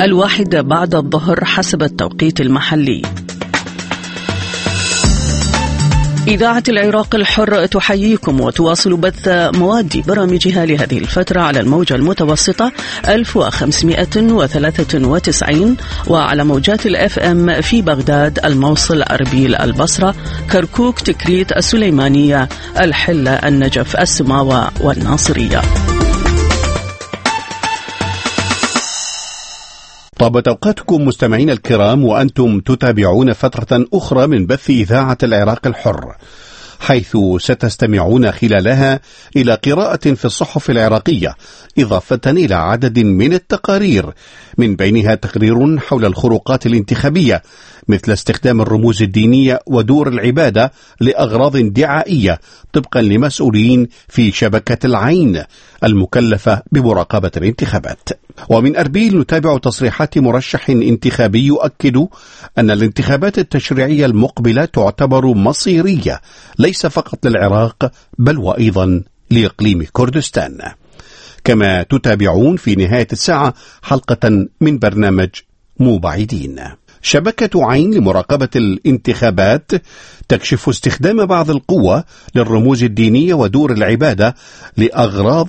1 بعد الظهر حسب التوقيت المحلي. إذاعة العراق الحر تحييكم وتواصل بث مواد برامجها لهذه الفترة على الموجة المتوسطة 1593 وعلى موجات الFM في بغداد، الموصل، أربيل، البصرة، كركوك، تكريت، السليمانية، الحلة، النجف، السماوة والناصرية. طابت أوقاتكم مستمعين الكرام وأنتم تتابعون فترة أخرى من بث إذاعة العراق الحر، حيث ستستمعون خلالها إلى قراءة في الصحف العراقية، إضافة إلى عدد من التقارير، من بينها تقرير حول الخروقات الانتخابية مثل استخدام الرموز الدينية ودور العبادة لأغراض دعائية طبقا لمسؤولين في شبكة العين المكلفة بمراقبة الانتخابات. ومن أربيل نتابع تصريحات مرشح انتخابي يؤكد أن الانتخابات التشريعية المقبلة تعتبر مصيرية ليس فقط للعراق بل وأيضا لإقليم كردستان. كما تتابعون في نهاية الساعة حلقة من برنامج مو بعيدين. شبكة عين لمراقبة الانتخابات تكشف استخدام بعض القوة للرموز الدينية ودور العبادة لأغراض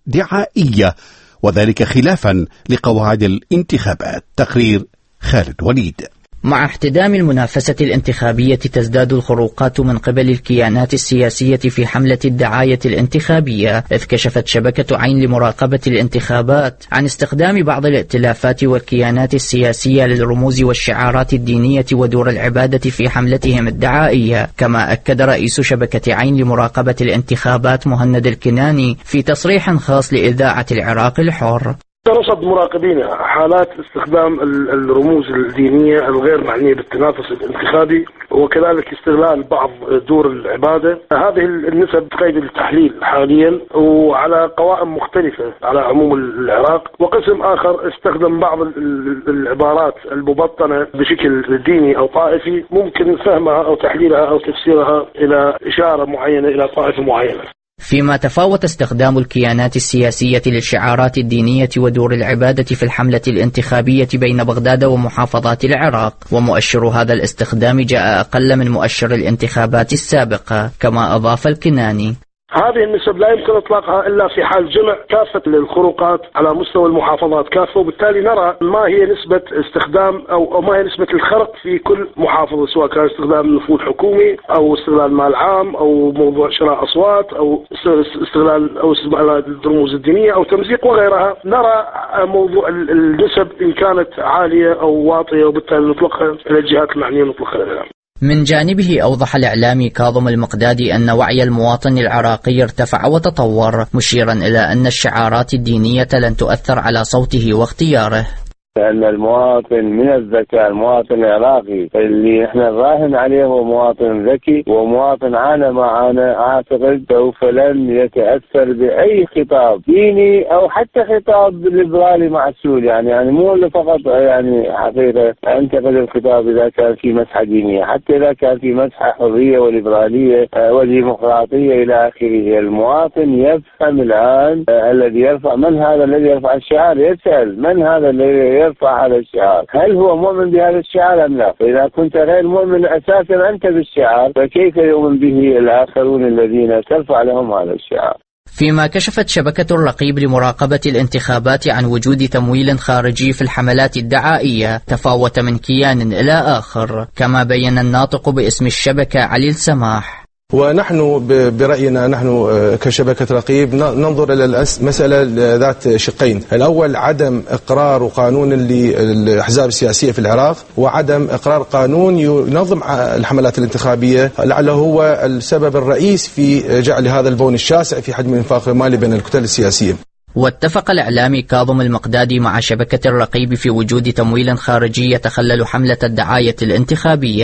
دعائية، وذلك خلافا لقواعد الانتخابات. تقرير خالد وليد. مع احتدام المنافسة الانتخابية تزداد الخروقات من قبل الكيانات السياسية في حملة الدعاية الانتخابية، إذ كشفت شبكة عين لمراقبة الانتخابات عن استخدام بعض الائتلافات والكيانات السياسية للرموز والشعارات الدينية ودور العبادة في حملتهم الدعائية. كما أكد رئيس شبكة عين لمراقبة الانتخابات مهند الكناني في تصريح خاص لإذاعة العراق الحر: رصد مراقبين حالات استخدام الرموز الدينية الغير معنية بالتنافس الانتخابي، وكذلك استغلال بعض دور العبادة. هذه النسب قيد التحليل حاليا وعلى قوائم مختلفة على عموم العراق، وقسم آخر استخدم بعض العبارات المبطنة بشكل ديني أو طائفي ممكن فهمها أو تحليلها أو تفسيرها إلى إشارة معينة إلى طائفة معينة. فيما تفاوت استخدام الكيانات السياسية للشعارات الدينية ودور العبادة في الحملة الانتخابية بين بغداد ومحافظات العراق، ومؤشر هذا الاستخدام جاء أقل من مؤشر الانتخابات السابقة. كما أضاف الكناني: هذه النسب لا يمكن إطلاقها إلا في حال جمع كافة الخروقات على مستوى المحافظات كافة، وبالتالي نرى ما هي نسبة استخدام أو ما هي نسبة الخرق في كل محافظة، سواء كان استخدام نفوذ حكومي أو استغلال مال عام أو موضوع شراء أصوات أو استغلال أو استغلال الرموز الدينية أو تمزيق وغيرها. نرى موضوع النسب إن كانت عالية أو واطية، وبالتالي نطلقها إلى الجهات المعنية نطلقها إلى. من جانبه أوضح الإعلامي كاظم المقدادي أن وعي المواطن العراقي ارتفع وتطور، مشيرا إلى أن الشعارات الدينية لن تؤثر على صوته واختياره. لأن المواطن من الذكاء، المواطن العراقي اللي احنا نراهن عليه هو مواطن ذكي ومواطن عانى ما عانى، أعتقد سوف لن يتأثر بأي خطاب ديني أو حتى خطاب ليبرالي معسول. يعني مو فقط يعني حقيقة أنتقد الخطاب إذا كان في مسحة دينية، حتى إذا كان في مسحة حرية وليبرالية وديمقراطية إلى آخره. المواطن يفهم الآن الذي يرفع، من هذا الذي يرفع الشعار، يسأل من هذا الذي يرفع هذا الشعار، هل هو مؤمن بهذا الشعار أم لا؟ فإذا كنت غير مؤمن أساسا أنت بالشعار، فكيف يؤمن به الآخرون الذين ترفع لهم هذا الشعار؟ فيما كشفت شبكة الرقيب لمراقبة الانتخابات عن وجود تمويل خارجي في الحملات الدعائية تفاوت من كيان إلى آخر. كما بين الناطق باسم الشبكة علي السماح: ونحن برأينا نحن كشبكة رقيب ننظر إلى المسألة ذات شقين: الأول عدم إقرار قانون للأحزاب السياسية في العراق، وعدم إقرار قانون ينظم الحملات الانتخابية، لعله هو السبب الرئيس في جعل هذا البون الشاسع في حجم الإنفاق المالي بين الكتل السياسية. واتفق الإعلامي كاظم المقدادي مع شبكة الرقيب في وجود تمويل خارجي يتخلل حملة الدعاية الانتخابية.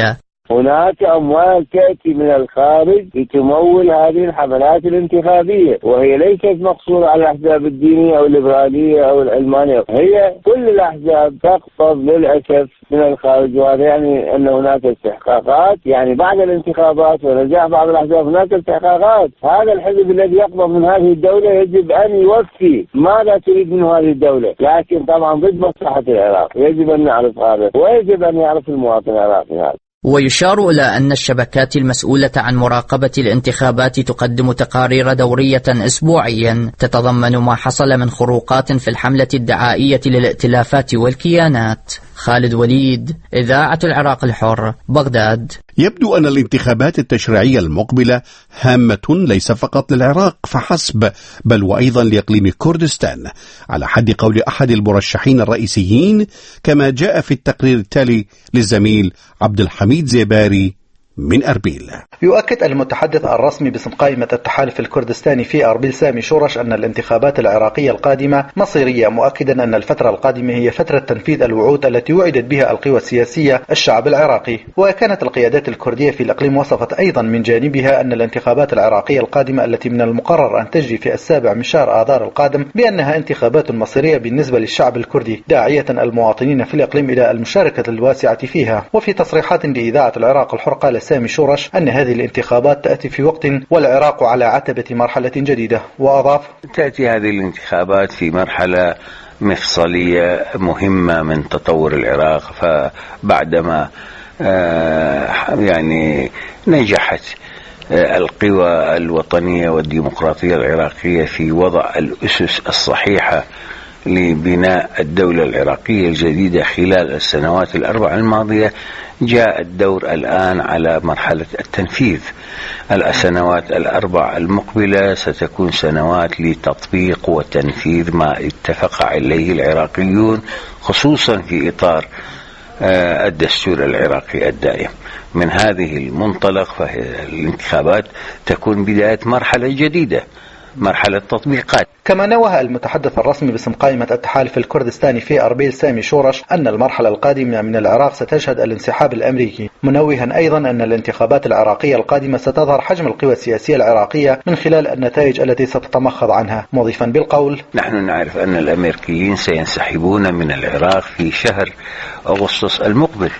هناك أموال تأتي من الخارج لتمول هذه الحملات الانتخابية، وهي ليست مقصورة على الأحزاب الدينية أو الليبرالية أو العلمانية، هي كل الأحزاب تقبض للأسف من الخارج. وهذا يعني أن هناك استحقاقات، يعني بعد الانتخابات ونجاح بعض الأحزاب هناك استحقاقات. هذا الحزب الذي يقبض من هذه الدولة يجب أن يوفي ماذا تريد من هذه الدولة، لكن طبعا ضد مصلحة العراق. يجب أن نعرف هذا، ويجب أن يعرف المواطن العراقي هذا. ويشار إلى أن الشبكات المسؤولة عن مراقبة الانتخابات تقدم تقارير دورية أسبوعيا تتضمن ما حصل من خروقات في الحملة الدعائية للائتلافات والكيانات. خالد وليد، إذاعة العراق الحر، بغداد. يبدو أن الانتخابات التشريعية المقبلة هامة ليس فقط للعراق فحسب، بل وأيضا لإقليم كردستان، على حد قول أحد المرشحين الرئيسيين، كما جاء في التقرير التالي للزميل عبد الحميد زيباري من أربيل. يؤكد المتحدث الرسمي باسم قائمة التحالف الكردستاني في أربيل سامي شورش أن الانتخابات العراقية القادمة مصيرية، مؤكدا أن الفترة القادمة هي فترة تنفيذ الوعود التي وعدت بها القوى السياسية الشعب العراقي. وكانت القيادات الكردية في الإقليم وصفت أيضا من جانبها أن الانتخابات العراقية القادمة التي من المقرر أن تجري في 7 من شهر آذار القادم بأنها انتخابات مصيرية بالنسبة للشعب الكردي، داعية المواطنين في الإقليم إلى المشاركة الواسعة فيها. وفي تصريحات لإذاعة العراق الحر قال سامي شورش أن هذه الانتخابات تأتي في وقت والعراق على عتبة مرحلة جديدة. وأضاف: تأتي هذه الانتخابات في مرحلة مفصلية مهمة من تطور العراق، فبعدما يعني نجحت القوى الوطنية والديمقراطية العراقية في وضع الأسس الصحيحة لبناء الدولة العراقية الجديدة خلال السنوات ال4 الماضية، جاء الدور الآن على مرحلة التنفيذ. السنوات ال4 المقبلة ستكون سنوات لتطبيق وتنفيذ ما اتفق عليه العراقيون، خصوصا في إطار الدستور العراقي الدائم. من هذه المنطلق فالانتخابات تكون بداية مرحلة جديدة، مرحلة تطبيقات. كما نوه المتحدث الرسمي باسم قائمة التحالف الكردستاني في أربيل سامي شورش أن المرحلة القادمة من العراق ستشهد الانسحاب الأمريكي، منوها أيضا أن الانتخابات العراقية القادمة ستظهر حجم القوى السياسية العراقية من خلال النتائج التي ستتمخض عنها، مضيفا بالقول: نحن نعرف أن الأمريكيين سينسحبون من العراق في شهر أغسطس المقبل،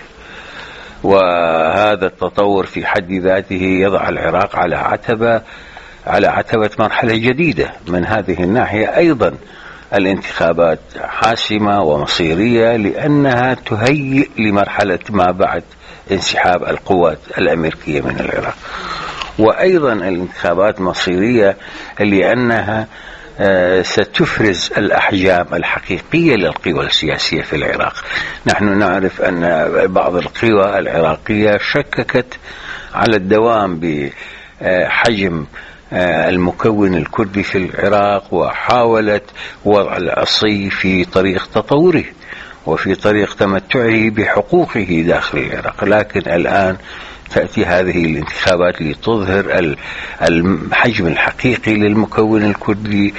وهذا التطور في حد ذاته يضع العراق على عتبة مرحلة جديدة. من هذه الناحية أيضا الانتخابات حاسمة ومصيرية، لأنها تهيئ لمرحلة ما بعد انسحاب القوات الأمريكية من العراق. وأيضا الانتخابات مصيرية لأنها ستفرز الأحجام الحقيقية للقوى السياسية في العراق. نحن نعرف أن بعض القوى العراقية شككت على الدوام بحجم المكون الكردي في العراق، وحاولت وضع العصي في طريق تطوره وفي طريق تمتعه بحقوقه داخل العراق. لكن الآن تأتي هذه الانتخابات لتظهر الحجم الحقيقي للمكون الكردي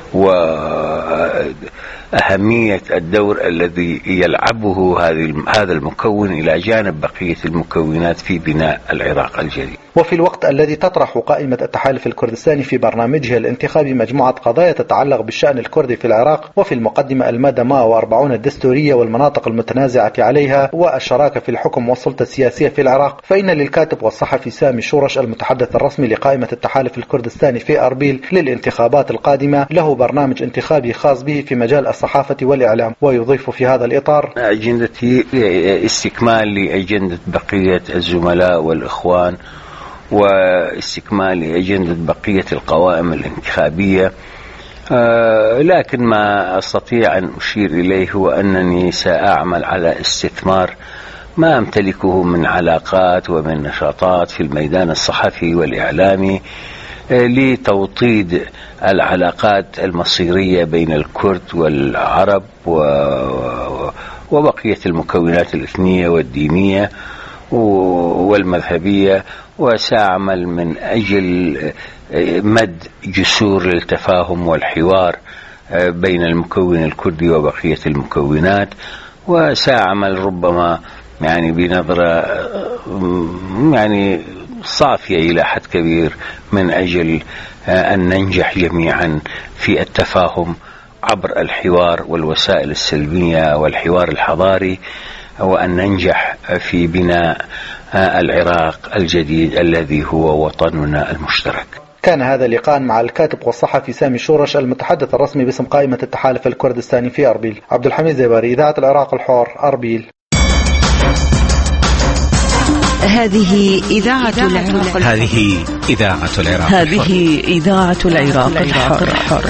وأهمية الدور الذي يلعبه هذا المكون إلى جانب بقية المكونات في بناء العراق الجديد. وفي الوقت الذي تطرح قائمة التحالف الكردستاني في برنامجها الانتخابي مجموعة قضايا تتعلق بالشأن الكردي في العراق، وفي المقدمة المادة 140 الدستورية والمناطق المتنازعة عليها والشراكة في الحكم والسلطة السياسية في العراق، فإن للكاتب والصحفي سامي شورش المتحدث الرسمي لقائمة التحالف الكردستاني في أربيل للانتخابات القادمة له برنامج انتخابي خاص به في مجال الصحافة والإعلام. ويضيف في هذا الإطار: أجندتي استكمال لأجندة بقية الزملاء والإخوان، واستكمال لأجندة بقية القوائم الانتخابية، لكن ما أستطيع أن أشير إليه هو أنني سأعمل على استثمار ما أمتلكه من علاقات ومن نشاطات في الميدان الصحفي والإعلامي لتوطيد العلاقات المصيرية بين الكرد والعرب وبقية المكونات الإثنية والدينية والمذهبية، وسأعمل من أجل مد جسور للتفاهم والحوار بين المكون الكردي وبقية المكونات، وسأعمل ربما يعني بنظرة يعني صافية إلى حد كبير من أجل أن ننجح جميعا في التفاهم عبر الحوار والوسائل السلمية والحوار الحضاري، وأن ننجح في بناء العراق الجديد الذي هو وطننا المشترك. كان هذا لقاء مع الكاتب والصحفي سامي شورش المتحدث الرسمي باسم قائمة التحالف الكردستاني في أربيل. عبد الحميد زباري، إذاعة العراق الحر، أربيل. هذه إذاعة العراق. هذه إذاعة العراق. هذه إذاعة العراق الحر.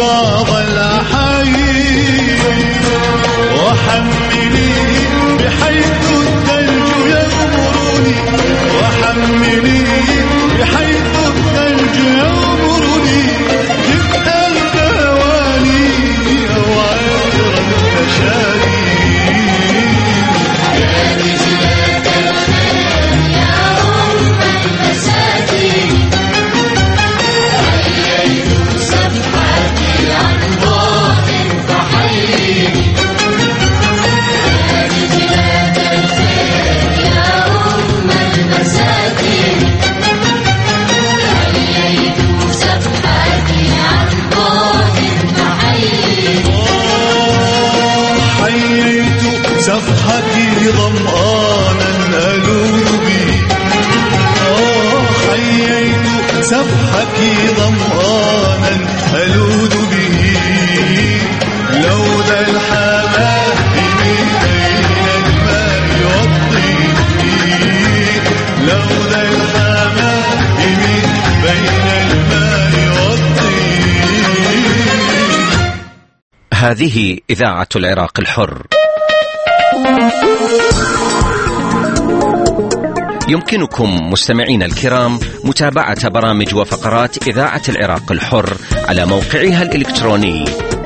بعض الأحايي وحملي بحيث الثلج يغمرني وحملي بحيث الثلج يغمرني جبت الدواني أو عطر التشاري يا نجلة الخير يا أم المساكين حييت صفحتي عن بعد فحييني يا نجلة الخير يا أم المساكين حييت صفحتي عن بعد فحييني حييت صفحتي ظمآنا ألوذ به حييت صفحتي ظمآنا ألوذ به لوذ الحمام بين الماء والطين لوذ الحمام بين الماء والطين. هذه إذاعة العراق الحر. يمكنكم مستمعين الكرام متابعة برامج وفقرات إذاعة العراق الحر على موقعها الإلكتروني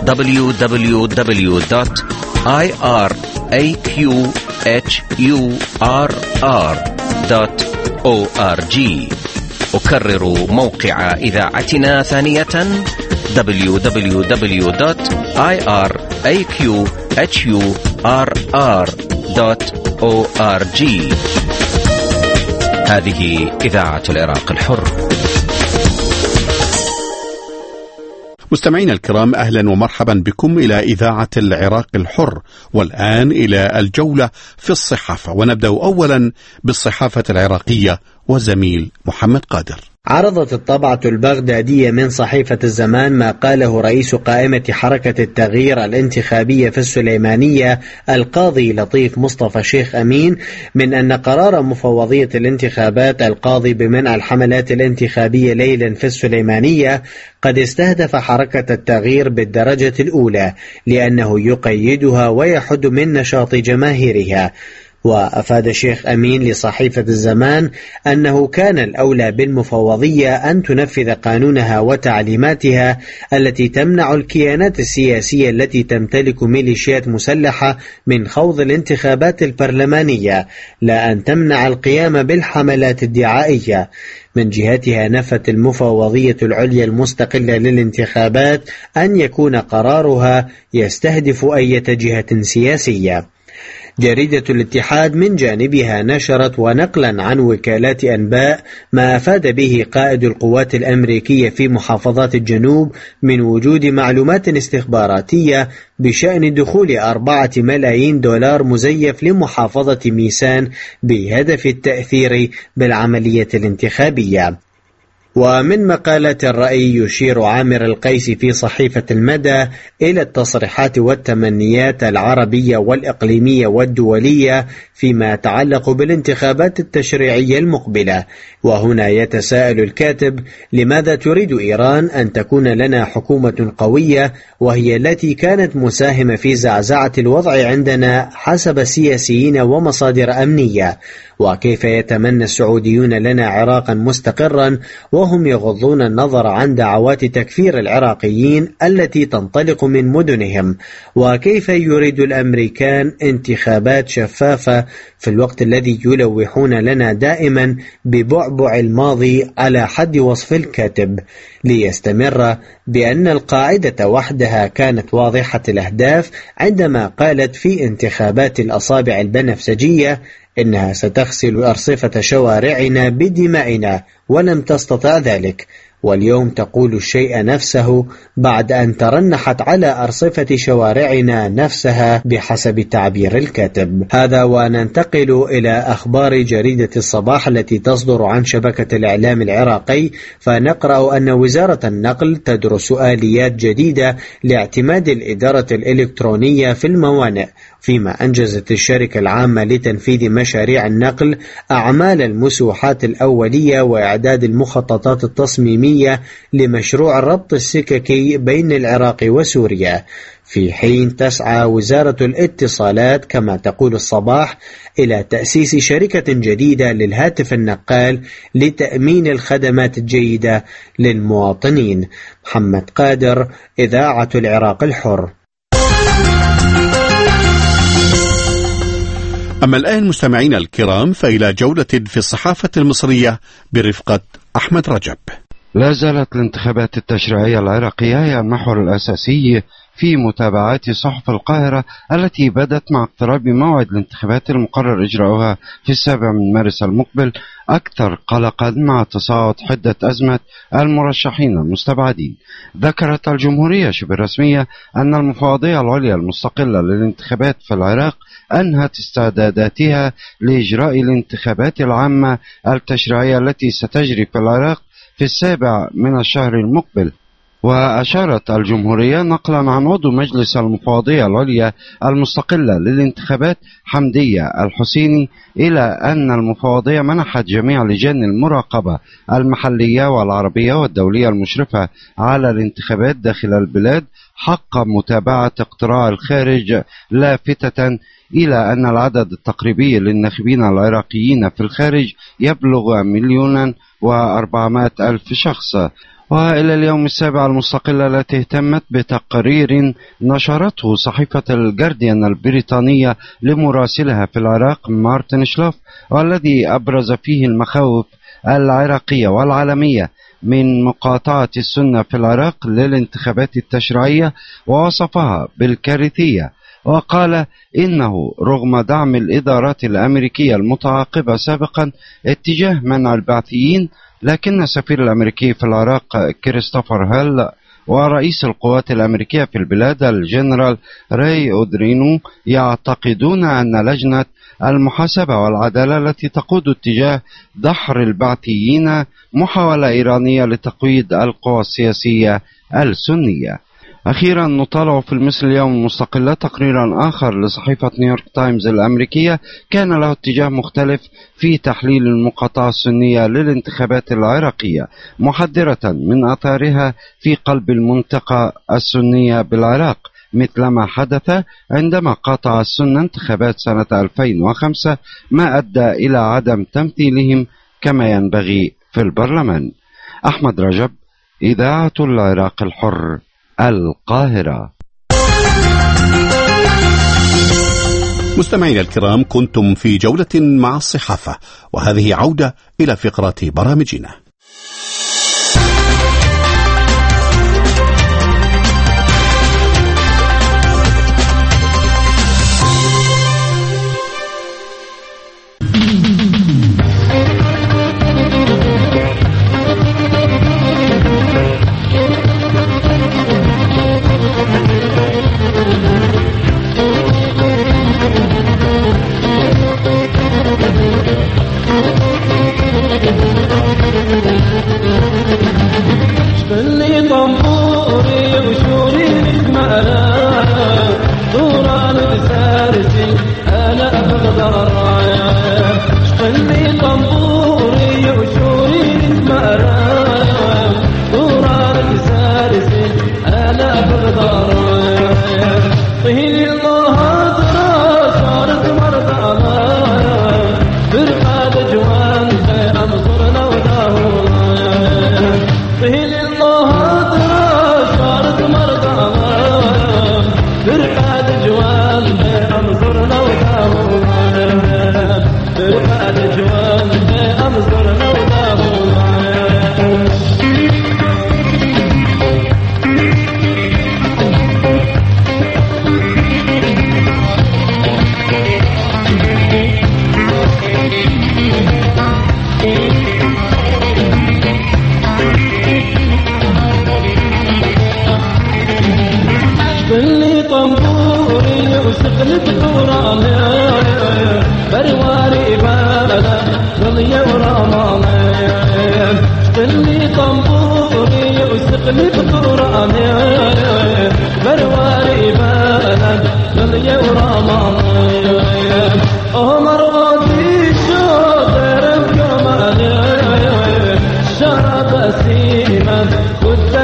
www.iraqhurr.org. أكرر موقع إذاعتنا ثانية www.iraqhurr.org. هذه إذاعة العراق الحر. مستمعينا الكرام، أهلا ومرحبا بكم إلى إذاعة العراق الحر، والآن إلى الجولة في الصحافة، ونبدأ أولا بالصحافة العراقية والزميل محمد قادر. عرضت الطبعة البغدادية من صحيفة الزمان ما قاله رئيس قائمة حركة التغيير الانتخابية في السليمانية القاضي لطيف مصطفى شيخ أمين من أن قرار مفوضية الانتخابات القاضي بمنع الحملات الانتخابية ليلا في السليمانية قد استهدف حركة التغيير بالدرجة الأولى، لأنه يقيدها ويحد من نشاط جماهيرها. وأفاد شيخ أمين لصحيفة الزمان أنه كان الأولى بالمفوضية أن تنفذ قانونها وتعليماتها التي تمنع الكيانات السياسية التي تمتلك ميليشيات مسلحة من خوض الانتخابات البرلمانية، لا أن تمنع القيام بالحملات الدعائية. من جهتها نفت المفوضية العليا المستقلة للانتخابات أن يكون قرارها يستهدف أي جهة سياسية. جريدة الاتحاد من جانبها نشرت ونقلا عن وكالات أنباء ما أفاد به قائد القوات الأمريكية في محافظات الجنوب من وجود معلومات استخباراتية بشأن دخول 4 ملايين دولار مزيف لمحافظة ميسان بهدف التأثير بالعملية الانتخابية. ومن مقالات الرأي يشير عامر القيسي في صحيفة المدى إلى التصريحات والتمنيات العربية والإقليمية والدولية فيما يتعلق بالانتخابات التشريعية المقبلة. وهنا يتساءل الكاتب: لماذا تريد إيران أن تكون لنا حكومة قوية وهي التي كانت مساهمة في زعزعة الوضع عندنا حسب سياسيين ومصادر أمنية؟ وكيف يتمنى السعوديون لنا عراقا مستقرا وهم يغضون النظر عن دعوات تكفير العراقيين التي تنطلق من مدنهم؟ وكيف يريد الأمريكان انتخابات شفافة في الوقت الذي يلوحون لنا دائما ببعبع الماضي على حد وصف الكاتب، ليستمر بأن القاعدة وحدها كانت واضحة الأهداف عندما قالت في انتخابات الأصابع البنفسجية إنها ستغسل أرصفة شوارعنا بدمائنا، ولم تستطع ذلك. واليوم تقول الشيء نفسه بعد أن ترنحت على أرصفة شوارعنا نفسها بحسب تعبير الكاتب. هذا وننتقل إلى أخبار جريدة الصباح التي تصدر عن شبكة الإعلام العراقي، فنقرأ أن وزارة النقل تدرس آليات جديدة لاعتماد الإدارة الإلكترونية في الموانئ، فيما أنجزت الشركة العامة لتنفيذ مشاريع النقل أعمال المسوحات الأولية وإعداد المخططات التصميمية اللبنانية لمشروع الربط السككي بين العراق وسوريا، في حين تسعى وزارة الاتصالات كما تقول الصباح إلى تأسيس شركة جديدة للهاتف النقال لتأمين الخدمات الجيدة للمواطنين. محمد قادر، إذاعة العراق الحر. أما الآن مستمعينا الكرام فإلى جولة في الصحافة المصرية برفقة أحمد رجب. لا زالت الانتخابات التشريعية العراقية هي المحور الأساسي في متابعات صحف القاهرة التي بدت مع اقتراب موعد الانتخابات المقرر إجراؤها في 7 مارس المقبل أكثر قلقا مع تصاعد حدة أزمة المرشحين المستبعدين. ذكرت الجمهورية شبه الرسمية أن المفوضية العليا المستقلة للانتخابات في العراق أنهت استعداداتها لإجراء الانتخابات العامة التشريعية التي ستجري في العراق في 7 من الشهر المقبل. وأشارت الجمهورية نقلا عن عضو مجلس المفوضية العليا المستقلة للانتخابات حمدية الحسيني إلى أن المفوضية منحت جميع لجان المراقبة المحلية والعربية والدولية المشرفة على الانتخابات داخل البلاد حق متابعة اقتراع الخارج، لافتة إلى أن العدد التقريبي للناخبين العراقيين في الخارج يبلغ 1,400,000 شخص. وإلى اليوم السابع المستقلة التي اهتمت بتقرير نشرته صحيفة الجارديان البريطانية لمراسلها في العراق مارتن شلوف، والذي أبرز فيه المخاوف العراقية والعالمية من مقاطعة السنة في العراق للانتخابات التشريعية، ووصفها بالكارثية، وقال إنه رغم دعم الإدارات الأمريكية المتعاقبة سابقا اتجاه منع البعثيين، لكن السفير الأمريكي في العراق كريستوفر هيل ورئيس القوات الأمريكية في البلاد الجنرال راي أودرينو يعتقدون أن لجنة المحاسبة والعدالة التي تقود اتجاه دحر البعثيين محاولة إيرانية لتقويض القوى السياسية السنية. أخيرا نطالع في المصري اليوم المستقلة تقريرا آخر لصحيفة نيويورك تايمز الأمريكية كان له اتجاه مختلف في تحليل المقاطعة السنية للانتخابات العراقية، محذرة من آثارها في قلب المنطقة السنية بالعراق، مثلما حدث عندما قاطع السنة انتخابات سنة 2005 ما أدى إلى عدم تمثيلهم كما ينبغي في البرلمان. أحمد رجب، إذاعة العراق الحر، القاهرة. مستمعينا الكرام، كنتم في جولة مع الصحافة، وهذه عودة إلى فقرات برامجنا. شرب سيما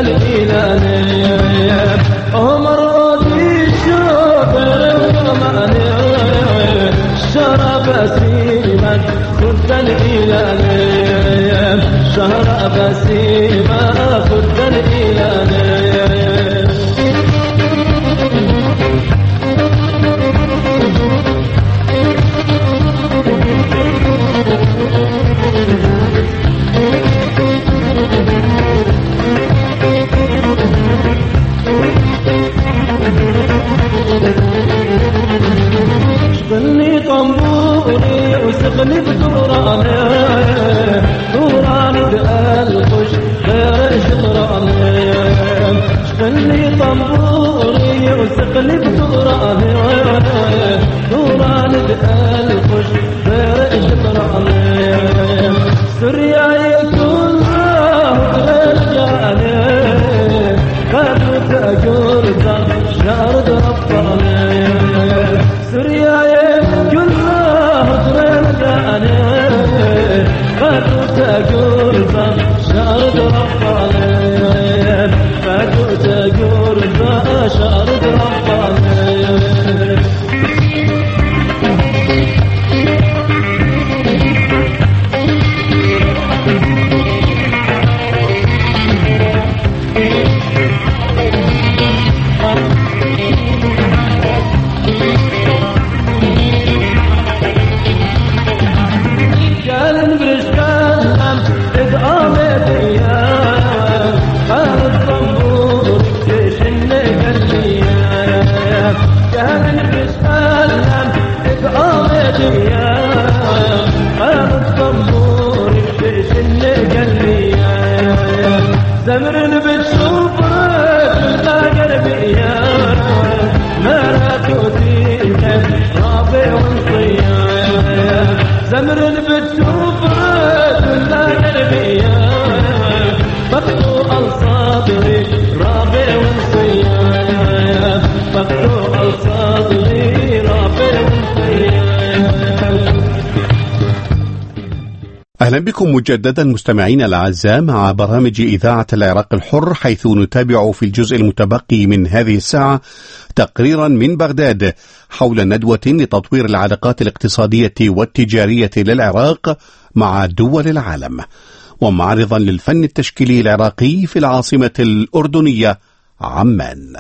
أهلا بكم مجددا مستمعين الأعزاء مع برامج إذاعة العراق الحر، حيث نتابع في الجزء المتبقي من هذه الساعة تقريرا من بغداد حول ندوة لتطوير العلاقات الاقتصادية والتجارية للعراق مع دول العالم، ومعرضا للفن التشكيلي العراقي في العاصمة الأردنية عمان.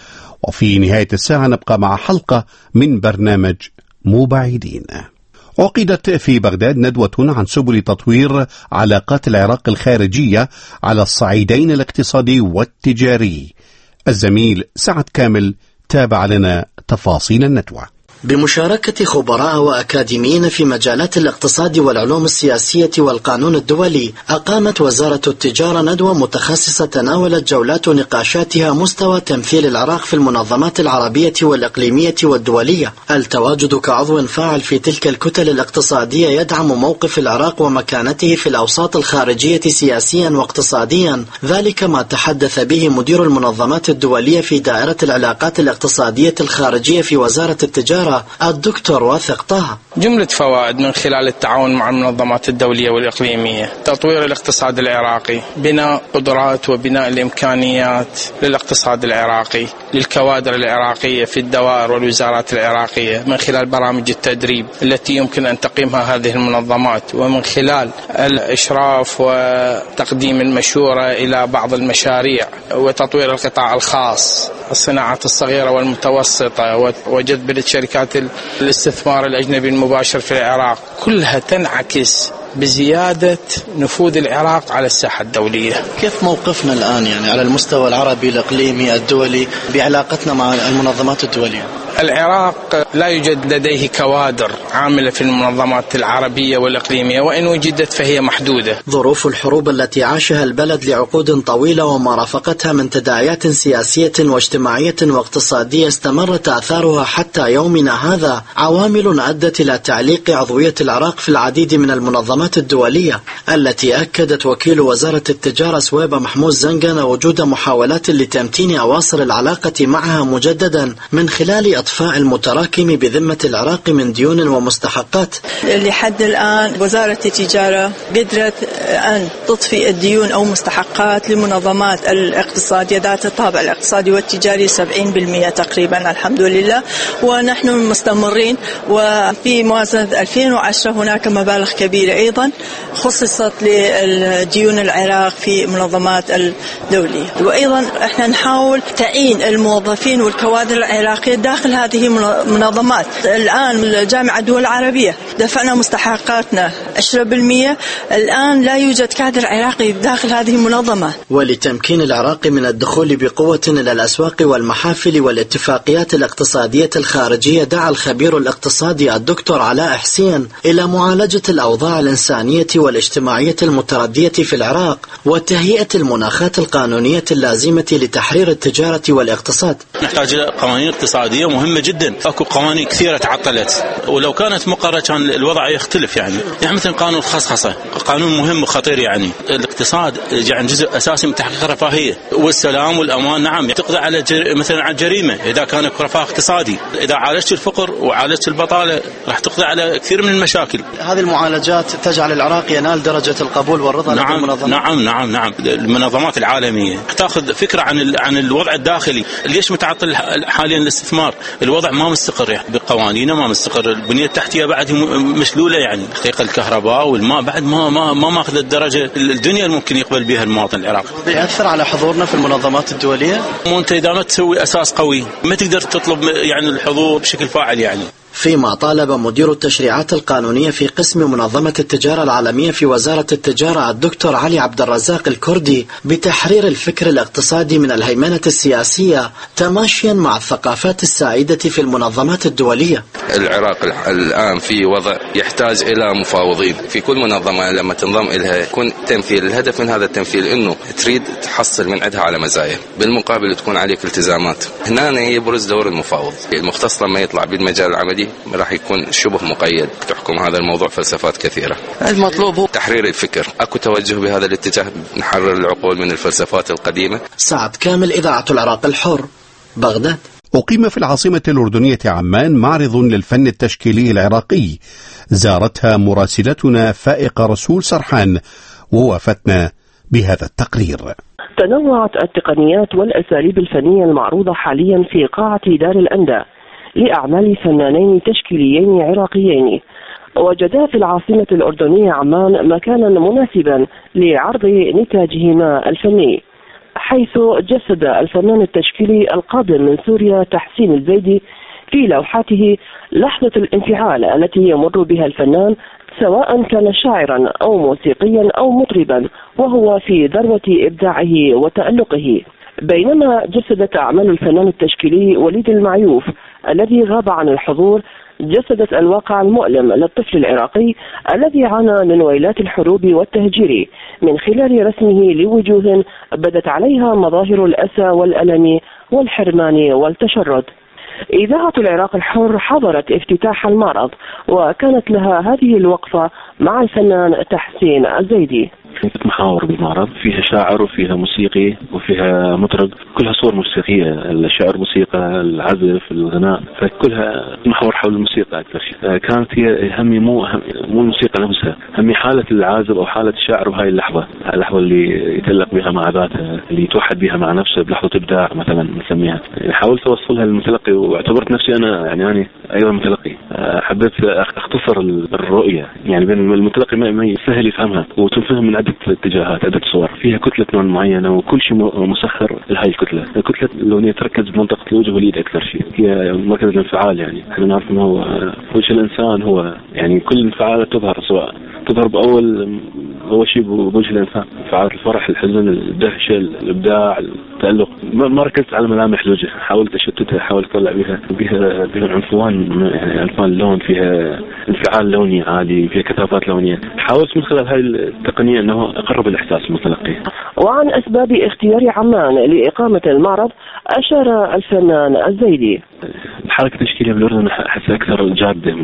وفي نهاية الساعة نبقى مع حلقة من برنامج مو بعيدين. عقدت في بغداد ندوة عن سبل تطوير علاقات العراق الخارجية على الصعيدين الاقتصادي والتجاري. الزميل سعد كامل تابع لنا تفاصيل الندوة. بمشاركة خبراء وأكاديميين في مجالات الاقتصاد والعلوم السياسية والقانون الدولي، أقامت وزارة التجارة ندوة متخصصة تناولت جولات نقاشاتها مستوى تمثيل العراق في المنظمات العربية والإقليمية والدولية. التواجد كعضو فاعل في تلك الكتل الاقتصادية يدعم موقف العراق ومكانته في الأوساط الخارجية سياسيا واقتصاديا، ذلك ما تحدث به مدير المنظمات الدولية في دائرة العلاقات الاقتصادية الخارجية في وزارة التجارة الدكتور واثق طه. جملة فوائد من خلال التعاون مع المنظمات الدولية والإقليمية: تطوير الاقتصاد العراقي، بناء قدرات وبناء الإمكانيات للاقتصاد العراقي، للكوادر العراقية في الدوائر والوزارات العراقية من خلال برامج التدريب التي يمكن أن تقيمها هذه المنظمات، ومن خلال الإشراف وتقديم المشورة إلى بعض المشاريع، وتطوير القطاع الخاص، الصناعات الصغيرة والمتوسطة، وجذب الشركات الاستثمار الأجنبي المباشر في العراق، كلها تنعكس بزيادة نفوذ العراق على الساحة الدولية. كيف موقفنا الآن يعني على المستوى العربي الإقليمي الدولي بعلاقتنا مع المنظمات الدولية؟ العراق لا يوجد لديه كوادر عاملة في المنظمات العربية والإقليمية، وإن وجدت فهي محدودة. ظروف الحروب التي عاشها البلد لعقود طويلة وما رافقتها من تداعيات سياسية واجتماعية واقتصادية استمرت آثارها حتى يومنا هذا، عوامل أدت إلى تعليق عضوية العراق في العديد من المنظمات الدولية، التي أكدت وكيل وزارة التجارة سويبة محمود زنقان وجود محاولات لتمتين أواصر العلاقة معها مجددا من خلال إضفاء الإدفاع المتراكم بذمة العراق من ديون ومستحقات. لحد الآن وزارة التجارة قدرت أن تضفي الديون أو مستحقات لمنظمات الاقتصادية ذات الطابع الاقتصادي والتجاري 70% تقريبا الحمد لله، ونحن مستمرين. وفي موازنة 2010 هناك مبالغ كبيرة أيضا خصصت للديون العراق في منظمات الدولية، وأيضا احنا نحاول تعيين الموظفين والكوادر العراقية داخل هذه المنظمات. الآن الجامعة الدول العربية دفعنا مستحقاتنا 10%، الآن لا يوجد كادر عراقي داخل هذه المنظمة. ولتمكين العراق من الدخول بقوة إلى الأسواق والمحافل والاتفاقيات الاقتصادية الخارجية، دعا الخبير الاقتصادي الدكتور علاء حسين إلى معالجة الأوضاع الإنسانية والاجتماعية المتردية في العراق وتهيئة المناخات القانونية اللازمة لتحرير التجارة والاقتصاد. نحتاج قوانين اقتصادية مهمة جدا، اكو قوانين كثيرة تعطلت، ولو كانت مقررة كان الوضع يختلف. يعني مثل قانون الخصخصة، قانون مهم وخطير. يعني الاقتصاد يعني جزء أساسي من تحقيق الرفاهية والسلام والأمان. نعم تقضي على مثلا على الجريمة إذا كان رفاه اقتصادي، إذا عالجت الفقر وعالجت البطالة راح تقضي على كثير من المشاكل. هذه المعالجات تجعل العراق ينال درجة القبول والرضا. نعم المنظمات العالمية تأخذ فكرة عن الوضع الداخلي. ليش متعطل حاليا الاستثمار؟ الوضع ما مستقر، بقوانينه ما مستقر، البنية التحتية بعد مشلولة. يعني تحقيق الكهرباء والماء بعد ما ماخذ الدرجة الدنيا ممكن يقبل بها المواطن العراقي. بيأثر على حضورنا في المنظمات الدولية. وانت إذا ما تسوي أساس قوي ما تقدر تطلب يعني الحضور بشكل فاعل. يعني فيما طالب مدير التشريعات القانونية في قسم منظمة التجارة العالمية في وزارة التجارة الدكتور علي عبد الرزاق الكردي بتحرير الفكر الاقتصادي من الهيمنة السياسية تماشيا مع الثقافات السائدة في المنظمات الدولية. العراق الآن في وضع يحتاج إلى مفاوضين في كل منظمة لما تنضم إلها يكون تمثيل. الهدف من هذا التمثيل إنه تريد تحصل من عندها على مزايا، بالمقابل تكون عليك التزامات. هنا يبرز دور المفاوض. المختص لما يطلع بالمجال العملي راح يكون شبه مقيد، تحكم هذا الموضوع فلسفات كثيرة. المطلوب هو تحرير الفكر، اكو توجه بهذا الاتجاه، نحرر العقول من الفلسفات القديمة. سعد كامل، إذاعة العراق الحر، بغداد. أقيم في العاصمة الأردنية عمان معرض للفن التشكيلي العراقي، زارتها مراسلتنا فائقة رسول سرحان ووافته بهذا التقرير. تنوعت التقنيات والأساليب الفنية المعروضة حاليا في قاعة دار الأندى لأعمال فنانين تشكيليين عراقيين، وجدا في العاصمة الأردنية عمان مكانا مناسبا لعرض نتاجهما الفني، حيث جسد الفنان التشكيلي القادم من سوريا تحسين الزيدي في لوحاته لحظة الانفعال التي يمر بها الفنان، سواء كان شاعرا أو موسيقيا أو مطربا، وهو في ذروة إبداعه وتألقه. بينما جسدت أعمال الفنان التشكيلي وليد المعيوف الذي غاب عن الحضور جسدت الواقع المؤلم للطفل العراقي الذي عانى من ويلات الحروب والتهجير من خلال رسمه لوجوه بدت عليها مظاهر الأسى والألم والحرمان والتشرد. إذاعة العراق الحر حضرت افتتاح المعرض، وكانت لها هذه الوقفة مع الفنان تحسين الزيدي. محاور بالمعرض، فيها شاعر وفيها موسيقي وفيها مطرب، كلها صور موسيقية، الشعر موسيقى، العزف، الغناء، فكلها محور حول الموسيقى أكثر شيء. كانت هي همي مو الموسيقى نفسها، همي حالة العازف أو حالة الشاعر بهاي اللحظة اللي يتلق بها مع ذاته، اللي يتوحد بها مع نفسه بلحظة إبداع مثلا نسميها. حاولت أوصلها للمتلقي واعتبرت نفسي أنا أيضا متلقي. حبيت أختصر الرؤية يعني بين المتلقي ما سهل يفهمها وتفهم من عدة اتجاهات، عدة صور، فيها كتلة لون معينة وكل شيء مسخر لهاي الكتلة. الكتلة اللونية تركز بمنطقة الوجه واليد أكثر شيء، هي مركز الانفعال. يعني احنا نعرف إنه هو وجه الإنسان هو يعني كل انفعالات تظهر، سواء تظهر أول شيء بوجه الإنسان، انفعالات الفرح، الحزن، الدهشة، الإبداع، التألق. ما ركزت على ملامح الوجه، حاولت أشتتها، حاولت أطلع بها العنفوان، يعني ألفان اللون، فيها انفعال لوني عالي، فيها كثافات لونية. حاولت من خلال هاي التقنية أنه أقرب الإحساس المتلقي. وعن أسباب اختيار عمان لإقامة المعرض أشار الفنان الزيدي. الحركة التشكيلية بالأردن أحس أكثر جادة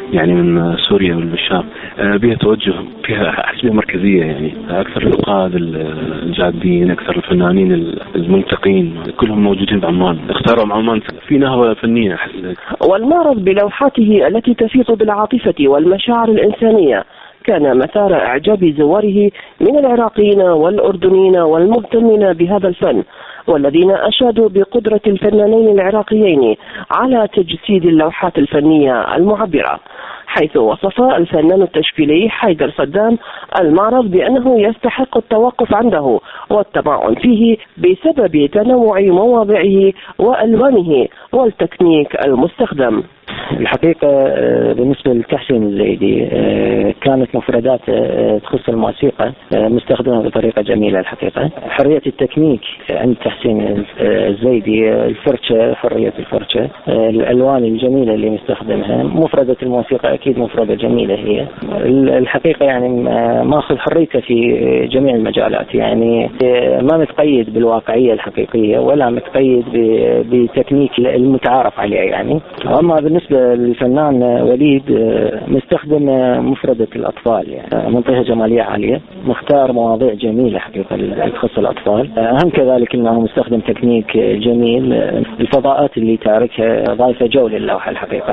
من سوريا والشام، بها توجه، فيها حسبية مركزية، يعني أكثر القائد الجادين، أكثر الفنانين المنتقين كلهم موجودين بعمان، اختاروا عمان في نهضة فنية أحس. والمعرض بلوحاته التي تفيض بالعاطفة والمشاعر الإنسانية كان مثار إعجاب زواره من العراقيين والأردنيين والمهتمين بهذا الفن، والذين أشادوا بقدرة الفنانين العراقيين على تجسيد اللوحات الفنية المعبرة، حيث وصف الفنان التشكيلي حيدر صدام المعرض بأنه يستحق التوقف عنده والتمعن فيه بسبب تنوع مواضعه وألوانه والتكنيك المستخدم. الحقيقة بالنسبة لتحسين الزيدي كانت مفردات تخص الموسيقى مستخدمة بطريقة جميلة. الحقيقة حرية التكنيك عند تحسين الزيدي، الفرشة، حرية الفرشة، الألوان الجميلة اللي مستخدمها، مفردة الموسيقى أكيد مفردة جميلة هي. الحقيقة يعني ماخذ حريته في جميع المجالات، يعني ما متقيد بالواقعية الحقيقية ولا متقيد بتكنيك المتعارف عليه يعني. أما بالنسبة للفنان وليد مستخدم مفردة الأطفال، يعني منطقة جمالية عالية، مختار مواضيع جميلة حقيقة تخص الأطفال. أهم كذلك أنه مستخدم تكنيك جميل، الفضاءات اللي تاركها ضايفة جو للوحة.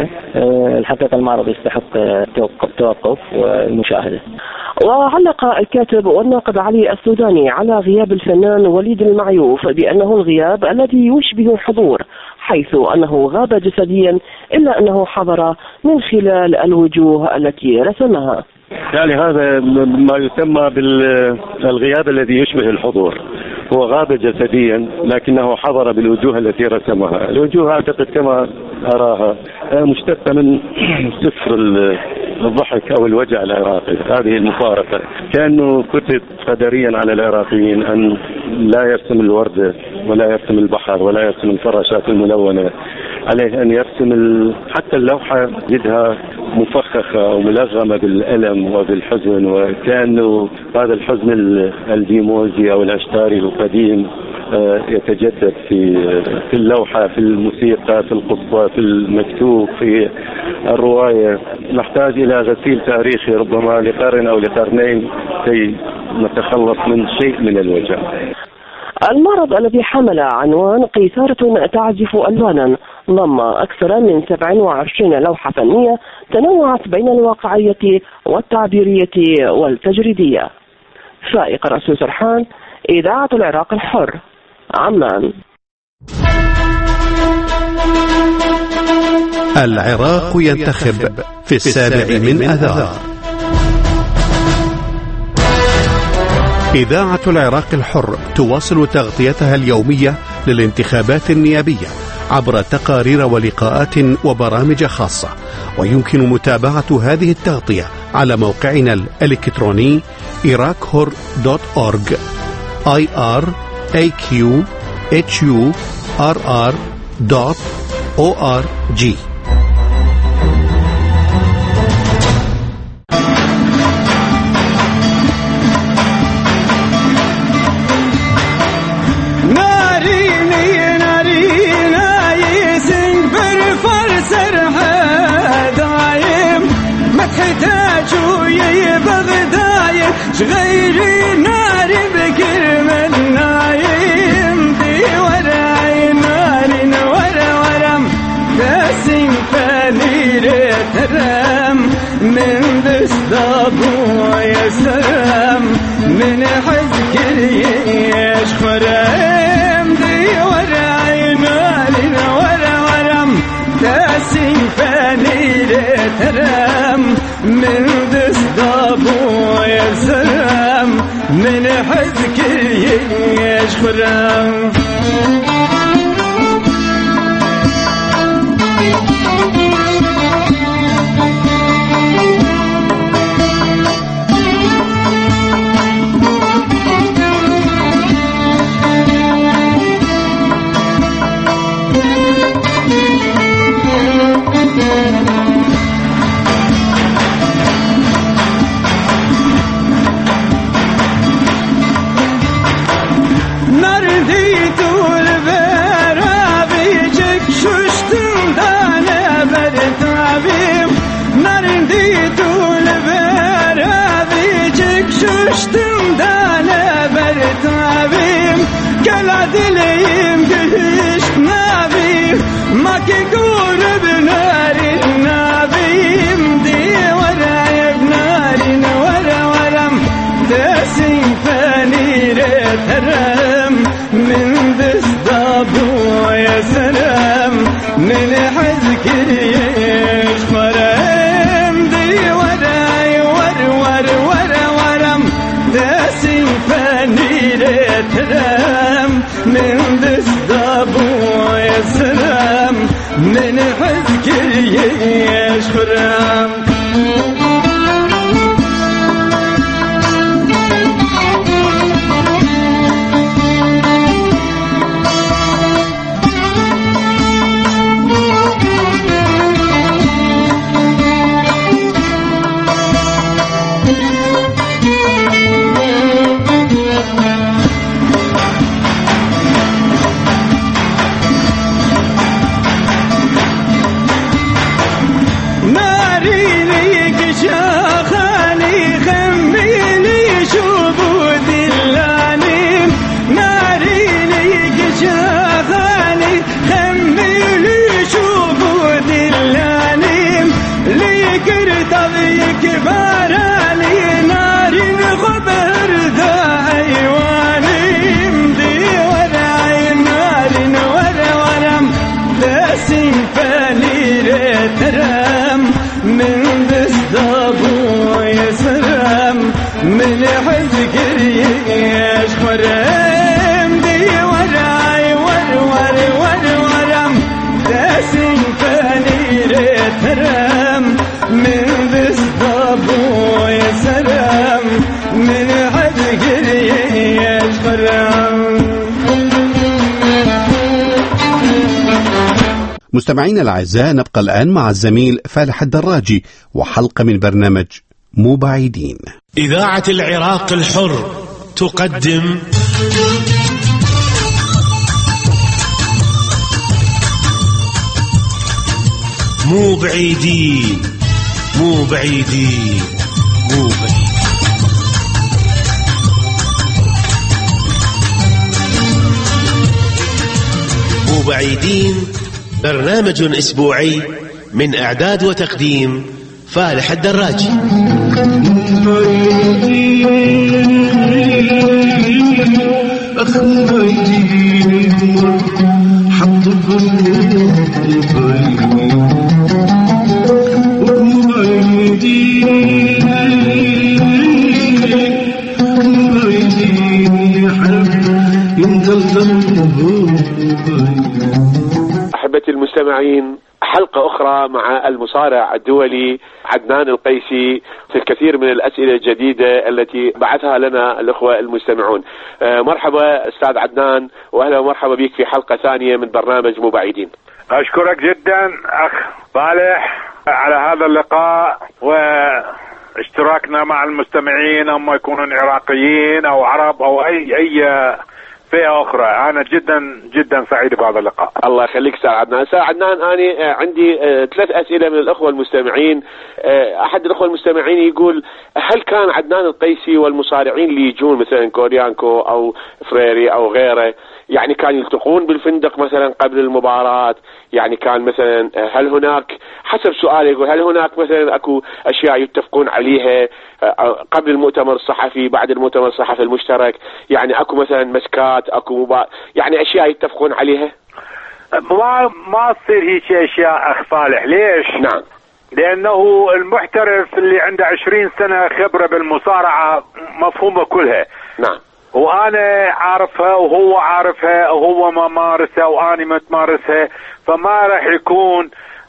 الحقيقة المعرض يستحق التوقف والمشاهدة. وعلق الكاتب والناقد علي السوداني على غياب الفنان وليد المعيوف بأنه الغياب الذي يشبه الحضور، حيث أنه غاب جسديا إلا أنه حضر من خلال الوجوه التي رسمها. يعني هذا ما يسمى بالغياب الذي يشبه الحضور، هو غاب جسديا لكنه حضر بالوجوه التي رسمها. الوجوه أعتقد كما أراها مشتقة من سفر الضحك أو الوجع العراقي. هذه المفارقة كأنه كتب قدريا على العراقيين أن لا يرسم الوردة ولا يرسم البحر ولا يرسم الفراشات الملونة، عليه أن يرسم حتى اللوحة يدها مفخخة وملغمة بالألم وبالحزن، وكأنه هذا الحزن الديموزي أو الأشتاري القديم يتجدد في اللوحة، في الموسيقى، في القصة، في المكتوب، في الرواية. نحتاج إلى غسيل تاريخي ربما لقرن أو لقرنين كي نتخلص من شيء من الوجع. المعرض الذي حمل عنوان قيثارة تعزف ألوانا ضم أكثر من 27 لوحة فنية تنوعت بين الواقعية والتعبيرية والتجريدية. فائق رسول سرحان، إذاعة العراق الحر، عمان. العراق ينتخب في 7 من أذار. إذاعة العراق الحر تواصل تغطيتها اليومية للانتخابات النيابية عبر تقارير ولقاءات وبرامج خاصة، ويمكن متابعة هذه التغطية على موقعنا الإلكتروني iraqhur.org iraqhurr.org. غيري نار بكر من نايم دي ورعي نار ورم داسين فنير ترم من دستابو يسرم من حزك يشخرم دي ورعي نار ورم داسين فنير ترم من دستابو يسرم من حزك يشخرم. نرديت مستمعينا الأعزاء، نبقى الآن مع الزميل فالح الدراجي وحلقة من برنامج مو بعيدين. إذاعة العراق الحر تقدم مو بعيدين مو بعيدين مو بعيدين. مو بعيدين برنامج أسبوعي من إعداد وتقديم فالح الدراجي. أحبتي المستمعين، حلقة أخرى مع المصارع الدولي عدنان القيسي في الكثير من الأسئلة الجديدة التي بعثها لنا الأخوة المستمعون. مرحبا أستاذ عدنان، وأهلا ومرحبا بك في حلقة ثانية من برنامج مو بعيدين. أشكرك جدا أخ صالح على هذا اللقاء واشتراكنا مع المستمعين، هم يكونون عراقيين أو عرب أو أي فئة أخرى. أنا جدا سعيد بهذا اللقاء. الله يخليك أستاذ عدنان. أستاذ عدنان، أنا عندي 3 أسئلة من الأخوة المستمعين. أحد الأخوة المستمعين يقول: هل كان عدنان القيسي والمصارعين اللي يجون مثلا كوريانكو أو فريري أو غيره يعني كانوا يلتقون بالفندق مثلا قبل المباراة؟ يعني كان مثلا هل هناك، حسب سؤالي يقول، هل هناك مثلا أكو أشياء يتفقون عليها قبل المؤتمر الصحفي بعد المؤتمر الصحفي المشترك؟ يعني أكو مثلا مسكات، أكو يعني أشياء يتفقون عليها؟ ما تصير هيك أشياء أخ صالح. ليش؟ نعم، لأنه المحترف اللي عنده 20 سنة خبرة بالمصارعة مفهومة كلها. نعم، وأنا عارفها وهو عارفها وهو ما مارسها وأنا ما تمارسها، فما راح يكون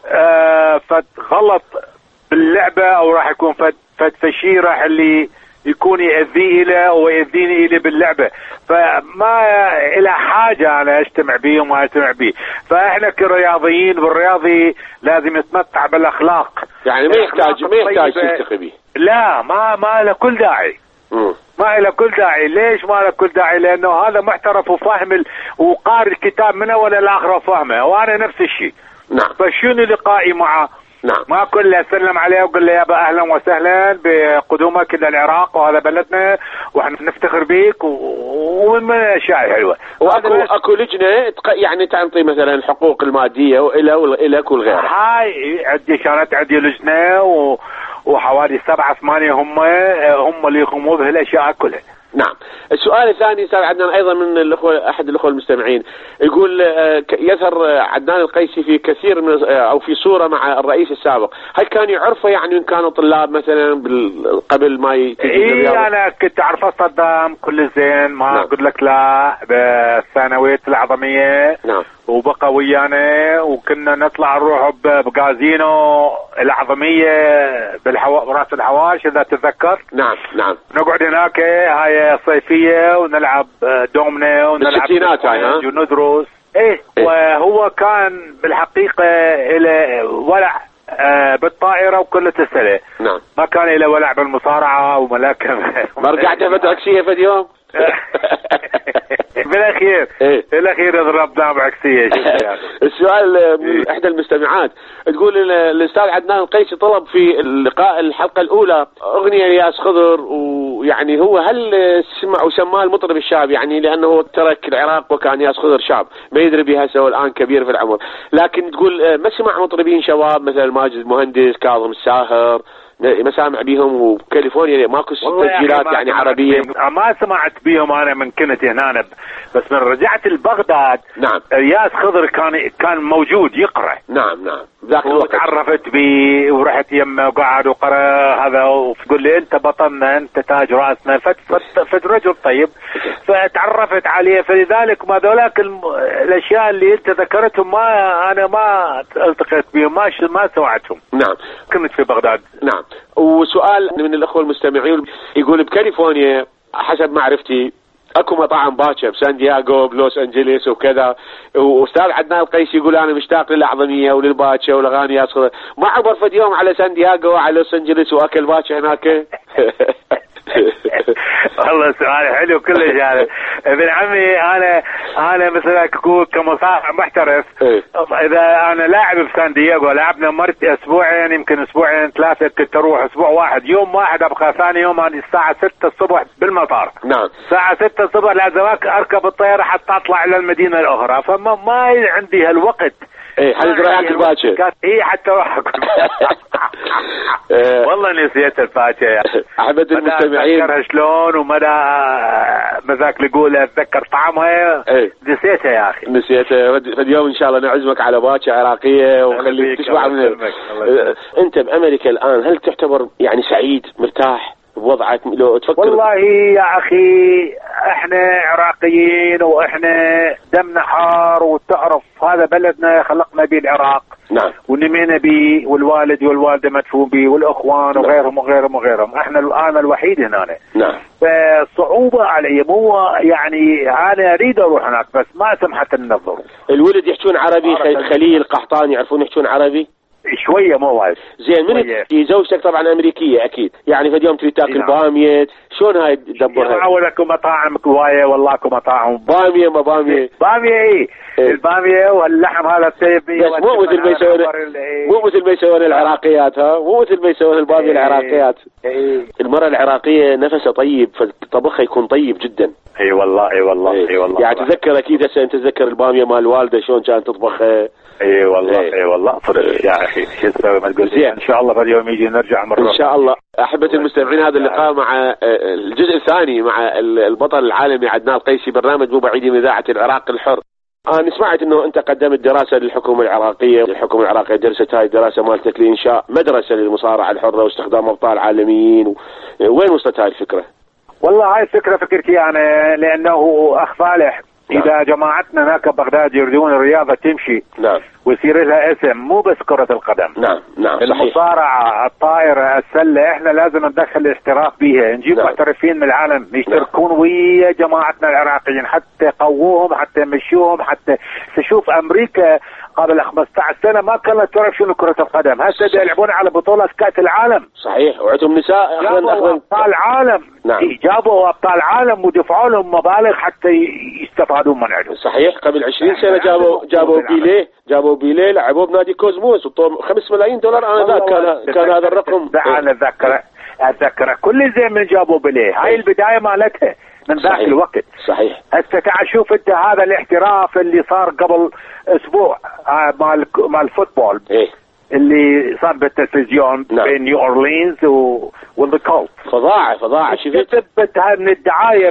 غلط باللعبة أو راح يكون فشي راح اللي يكون يأذيه إليه ويأذيني إليه باللعبة. فما إلى حاجة أنا أجتمع به وما أجتمع به. فإحنا كرياضيين والرياضي لازم يتمتع بالأخلاق. يعني ما يحتاج تلتقي به. لا، ما له كل داعي. ما له كل داعي. ليش ما له كل داعي؟ لأنه هذا محترف وفاهم وقارئ الكتاب من أول لآخر وفهمه، وأنا نفس الشيء. نعم. فشنو لقائي معه نعم. ما كله سلم عليه وقل له يابا اهلا وسهلا بقدومك الى العراق وهذا بلدنا واحنا نفتخر بيك ومن الاشياء الحلوه. اكو لجنه يعني تعطي مثلا الحقوق الماديه والك والغيره. هاي عندي لجنه وحوالي 7-8 هم اللي يقوموا بهالاشياء كلها. نعم. السؤال الثاني استاذ عدنان ايضا من الاخوه، احد الاخوه المستمعين يقول يظهر عدنان القيسي في كثير من او في صوره مع الرئيس السابق، هل كان يعرفه يعني ان كانوا طلاب مثلا قبل ما يجي؟ انا كنت اعرفه صدام كل زين، ما اقول لك لا، بالثانويه العظميه. نعم. وبقى ويانا وكنا نطلع نروح بغازينو العظميه براس الحواش اذا تتذكر. نعم نعم. نقعد هناك هاي صيفيه ونلعب دومنا ونلعب بالستينات هاي وندرس. ايه وهو كان بالحقيقه الى ولع بالطائره وكل السنه. نعم. ما كان الى ولع بالمصارعه وملاكمه. ما رجعت بعكسيه في اليوم؟ بالاخير ضربنا بعكسيه. السؤال من احدى المستمعات تقول الاستاذ عدنان القيسي طلب في اللقاء الحلقه الاولى اغنيه الياس خضر، ويعني هو هل سمع وسماه المطرب الشاب يعني لانه ترك العراق وكان ياس خضر شاب ما يدري بها سوى الان كبير في العمر، لكن تقول ما سمع مطربين شباب مثل ماجد المهندس، كاظم الساهر، مسامع بيهم، وكاليفورنيا ماكو تسجيلات يعني عربيه؟ ما سمعت بيهم انا من كنت هنا، بس من رجعت لبغداد. نعم. ياس خضر كان موجود يقرا. نعم نعم. ذاك الوقت تعرفت بيه ورحت يمه وقعد وقرا هذا، وتقول لي انت بطلنا، انت تاج راسنا، فت رجل طيب. فتعرفت عليه، فلذلك ما ذولاك الاشياء اللي انت ذكرتهم انا ما التقيت بهم، ما سمعتهم. نعم. كنت في بغداد. نعم. وسؤال من الاخوه المستمعين يقول بكاليفورنيا حسب معرفتي اكو مطاعم باتشا بسان دياغو بلوس انجليس وكذا، واستاذ عدنان القيسي يقول انا مشتاق للاعظميه وللباتشا والاغاني ياس خضر، ما عبر فد يوم على سان دياغو وعلى لوس انجليس واكل باتشا هناك؟ والله سؤال حلو كلش هذا ابن عمي. انا مثلا كمصارع محترف، اذا انا لاعب بسان دييغو لعبنا مرت اسبوعين يمكن اسبوعين 3 كنت اروح اسبوع واحد، يوم واحد ابقى ثاني يوم انا الساعه 6 الصبح بالمطار. نعم. الساعه 6 الصبح لازم اركب الطياره حتى اطلع الى المدينه الاخرى، فما عندي هالوقت. ايه حتى تروح اكل باتشا. ايه حتى اروح اكل. والله نسيت الباتشا يا احبت المستمعين. اتذكرها شلون ومدى مذاك يقول اتذكر طعمها. نسيتها يا اخي. نسيتها. اليوم ان شاء الله نعزمك على باتشا عراقيه وخليك تشبع من انت بامريكا الان، هل تعتبر يعني سعيد مرتاح بوضعك لو تفكر؟ والله يا اخي احنا عراقيين واحنا دمنا حار، وتعرف هذا بلدنا خلقنا به العراق. نعم. ونمينا به، والوالد والوالده مدفون به، والاخوان وغيرهم وغيرهم وغيرهم. احنا الان الوحيد هنا. نعم. فصعوبه علي، مو يعني انا اريد اروح هناك بس ما سمحت لنا الظروف. الولد يحكون عربي؟ خليل قحطان يعرفون يحكون عربي؟ شويه مو وايد. زين. من زوجتك طبعا امريكيه اكيد، يعني في اليوم تريد تاكل باميه، شلون هاي تدبرها؟ معول اكو مطاعم هوايه، والله اكو مطاعم باميه. ما باميه ايه الباميه واللحم هذا الطيب، بس مو مثل ما يسوون العراقيات. مو مثل ما يسوون الباميه العراقيات. المراه العراقيه نفسها طيب، فطبخها يكون طيب جدا. اي والله اي والله اي والله. يعني تذكر اكيد هسه انت تتذكر الباميه مال الوالده شلون كانت تطبخها. اي والله اي والله صدق يا اخي. شو تسوي ما تقول ان شاء الله اليوم يجي نرجع مره ان شاء الله. احبتي المستمعين، هذا اللقاء مع الجزء الثاني مع البطل العالمي عدنان القيسي، برنامج مو بعيد من اذاعه العراق الحر. انا سمعت انه انت قدمت دراسه للحكومه العراقيه، درست هاي الدراسه مالتك لانشاء مدرسه للمصارعه الحره واستخدام ابطال عالميين. وين وصلت هاي الفكره؟ والله هاي الفكره فكرتي انا، لانه اخ فالح اذا جماعتنا هناك بغداد يريدون الرياضه تمشي. نعم. ويصير لها اسم، مو بس كره القدم. نعم نعم. المصارعه، الطائره، السله، احنا لازم ندخل الاحتراف بيها، نجيب محترفين من العالم يشتركون ويا جماعتنا العراقيين حتى يقووهم، حتى يمشوهم، حتى تشوف امريكا قبل 15 سنه ما كانت تعرف شنو كره القدم، هسه يلعبون على بطوله كاس العالم. صحيح، وعندهم نساء جابوا ابطال عالم. نعم. جابوا ابطال عالم ودفعوا لهم مبالغ حتى يستفادون من عندهم. صحيح، قبل 20 سنه جابوا بيليه لعبوه بنادي كوزموس وطور 5 ملايين دولار. انا ذاك كان هذا الرقم. انا اتذكره كل زين من جابوا بيليه، هاي البدايه مالتها من ذاك الوقت. صحيح. هسه تعال شوف انت هذا الاحتراف اللي صار قبل اسبوع مال الفوتبول. إيه؟ اللي صار بالتلفزيون. نعم. بين نيو اورلينز والكولت. فظاعه شفت تثبت هاي من الدعايه.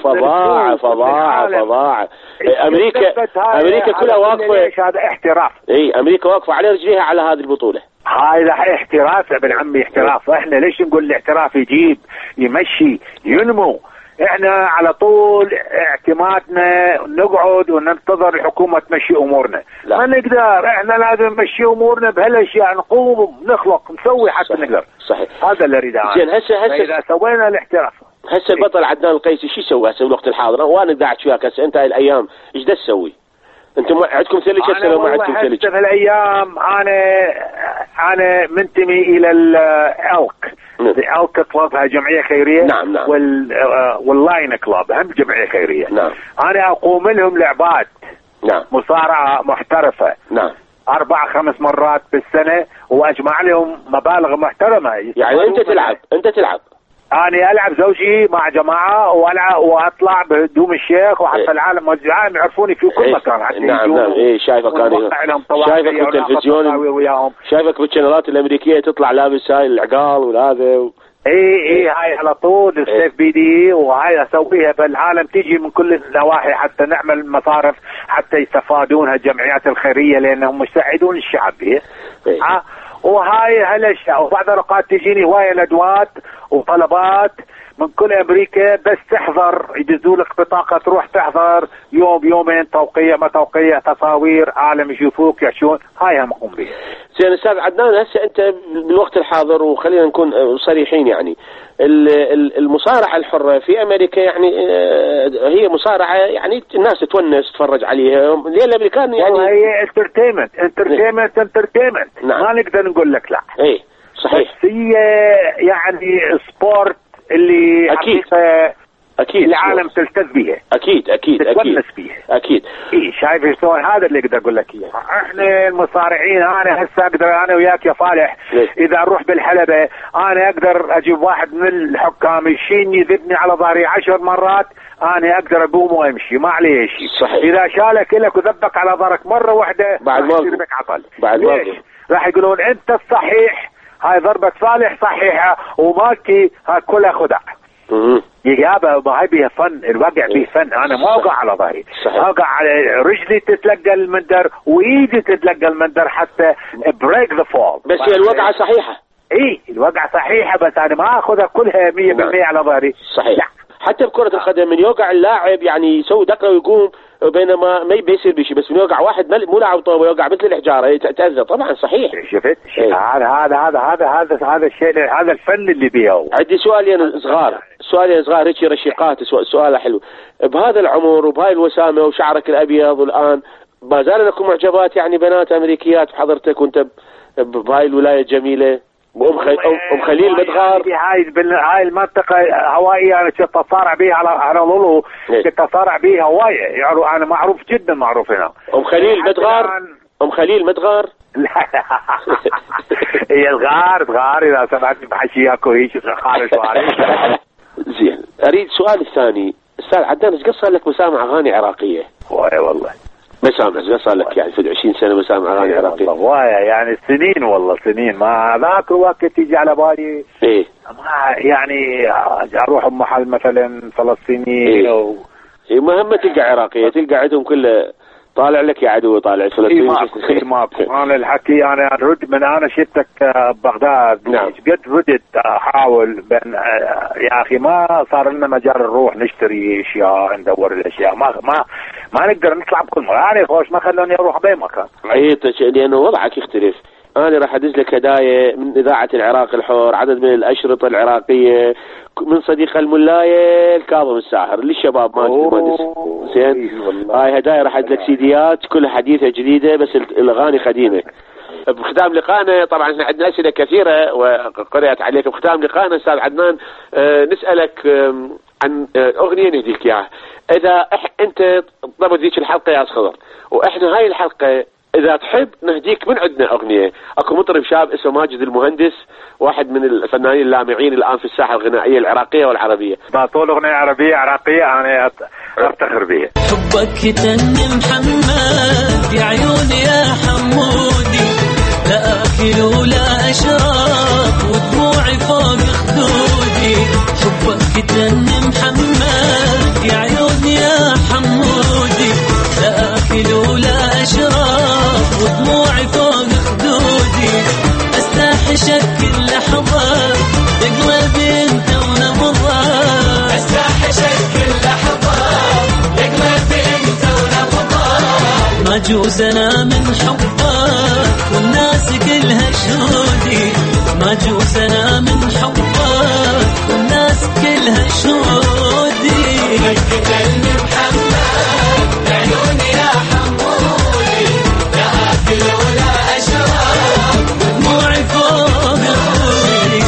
فظاعه امريكا كلها واقفه. هذا احتراف. اي امريكا واقفه على رجليها على هذه البطوله. هاي احتراف يا ابن عمي، احتراف. احنا ليش نقول الاحتراف يجيب يمشي ينمو؟ احنا على طول اعتمادنا نقعد وننتظر الحكومه تمشي امورنا. لا. ما نقدر، احنا لازم نمشي امورنا بهالاشياء، نقوم نخلق نسوي حتى صحيح. نقدر. صحيح. هذا اللي اريده. زين هسه اذا سوينا الاحتراف. هسه البطل عدنان القيسي شو يسوي هسه بالوقت الحاضر؟ وانا قاعد وياك هسه انت هاي الايام ايش دا تسوي؟ انتم عندكم ثلج هسه لو ما عندكم ثلج؟ انا هالايام انا منتمي الى الالك. الالك كلوب هاي جمعيه خيريه. نعم. واللاين كلوب هم جمعيه خيريه. نعم. انا اقوم لهم لعبات. نعم. مصارعه محترفه. نعم. 4-5 مرات بالسنه واجمع لهم مبالغ محترمه. يعني انت تلعب أنا ألعب زوجي مع جماعة وأطلع بهدوم الشيخ وحتى العالم يعرفوني في كل مكان. حتى نعم. شايفك بالتلفزيون، شايفك بالشانلات الأمريكية تطلع لابس هاي العقال وهذا. اي هاي على طول السيف بيدي، وهاي اسويها بالعالم تيجي من كل النواحي حتى نعمل مصارف حتى يستفادونها الجمعيات الخيرية لأنهم يساعدون الشعب. وهاي هالاشياء. وبعض الاوقات تجيني هوايه ندوات وطلبات من كل امريكا، بس تحضر يدزوا لك بطاقه تروح تحضر يوم يومين، توقيع ما توقيع، تصاوير، عالم يشوفوك يعيشون. هاي هم اقوم بها. زين استاذ عدنان، هسه انت بالوقت الحاضر وخلينا نكون صريحين، يعني المصارعه الحره في امريكا يعني هي مصارعه يعني الناس تونس تتفرج عليها، ليه الامريكان يعني هي انترتينمنت. نعم. ما نقدر نقول لك لا. اي صحيح. بس هي يعني سبورت اللي اكيد العالم تلتز بيها. اكيد تتونس بيها. اكيد. شايف شلون؟ هذا اللي اقدر اقول لك اياه. احنا المصارعين، انا هسه اقدر انا وياك يا صالح اذا اروح بالحلبة انا اقدر اجيب واحد من الحكام يشيني يذبني على ظهري 10 مرات، انا اقدر اقوم وامشي ما عليه شيء. صحيح. اذا شالك لك وذبك على ظهرك مره واحده بعد ما يصير بك عطل. ليش؟ راح يقولون انت الصحيح، هاي ضربة صالح صحيحة ومالتي هاي كلها خدع. يابا ما هي بيها فن، الوقع بيه فن. انا ما اوقع على ظهري، اوقع على رجلي تتلقى المندر وايدي تتلقى المندر حتى بريك ذا فول. بس هي الوقعة صحيحة. الوقعة صحيحة، بس انا ما اخذها كلها 100% على ظهري. صحيح. لا. حتى بكرة القدم من يوقع اللاعب يعني يسوي دقة ويقوم، بينما ما بيصير بشيء، بس من يوقع واحد مو لاعب طوبة يوقع مثل الحجارة تأذى. طبعا صحيح. شفت؟ هذا الشيء، هذا الفن اللي بيه. عندي سؤالين صغار هيك رشيقات. سؤال حلو. بهذا العمر وبهاي الوسامة وشعرك الأبيض، والآن ما زال لكم معجبات يعني بنات أمريكيات بحضرتك وأنت بهاي الولاية الجميلة؟ أم خليل مدغار. هاي المنطقة هوائية أنا كنت أصارع بيها على لولو. كنت أصارع بيها هواية يعني، أنا معروف جدا معروف هنا. أم خليل مدغار. لا هي الغار إذا سمعت بحشياكو هيك غار شوارع. زين، أريد سؤال الثاني. أستاذ عدنان، ايش قصة لك مسامع أغاني عراقية؟ والله مسامع ايش قصة لك يعني في 20 سنة مسامع أغاني عراقية؟ والله يعني سنين ما ذاك الوقت تيجي على بالي. ما يعني اروح بمحل مثلا فلسطيني مهمة تلقى عراقية، تلقى عندهم كله طالع لك يا عدو، طالع فلسطين. ماكو انا الحكي انا رد من انا شفتك ببغداد. نعم. قد ردت احاول يا اخي ما صار لنا مجال نروح نشتري اشياء ندور الاشياء، ما نقدر نطلع بكل مره. يعني خوش ما خلوني اروح باي مكان. لانه وضعك يختلف. أنا راح أدز لك هدايا من إذاعة العراق الحر، عدد من الأشرطة العراقية من صديق الملاية الكاظم الساحر للشباب ما زين. هاي هدايا راح أدز لك سيديات كلها حديثة جديدة بس الأغاني قديمة. بختام لقائنا طبعا احنا عندنا أسئلة كثيرة وقرأت عليك. بختام لقائنا أستاذ عدنان نسألك عن أغنية نهديك إياها. إذا أنت ضبط ذيك الحلقة يا خضر وإحنا هاي الحلقة إذا تحب نهديك من عندنا أغنية. أكو مطرب شاب اسمه ماجد المهندس، واحد من الفنانين اللامعين الآن في الساحة الغنائية العراقية والعربية. بعطول أغنية عربية عراقية أنا أفتخر بها. حبك تني محمد يا عيوني يا حمودي، لا أكل ولا أشرب ودموعي فوق خدودي. حبك تني محمد يا عيوني يا حمودي، لا أكل ولا أشرب ودموعي فوق خدودي. أستحشك كل لحظة بقلبي انت ونبضة، أستحشك كل لحظة بقلبي انت ونبضة. ما جوز أنا من حبك والناس كلها شهودي، ما جوز أنا من حبك والناس كلها شهودي. حبك تني محمد عيوني يا حمودي، لا أكل ولا أشرب دموعي فوق خدودي.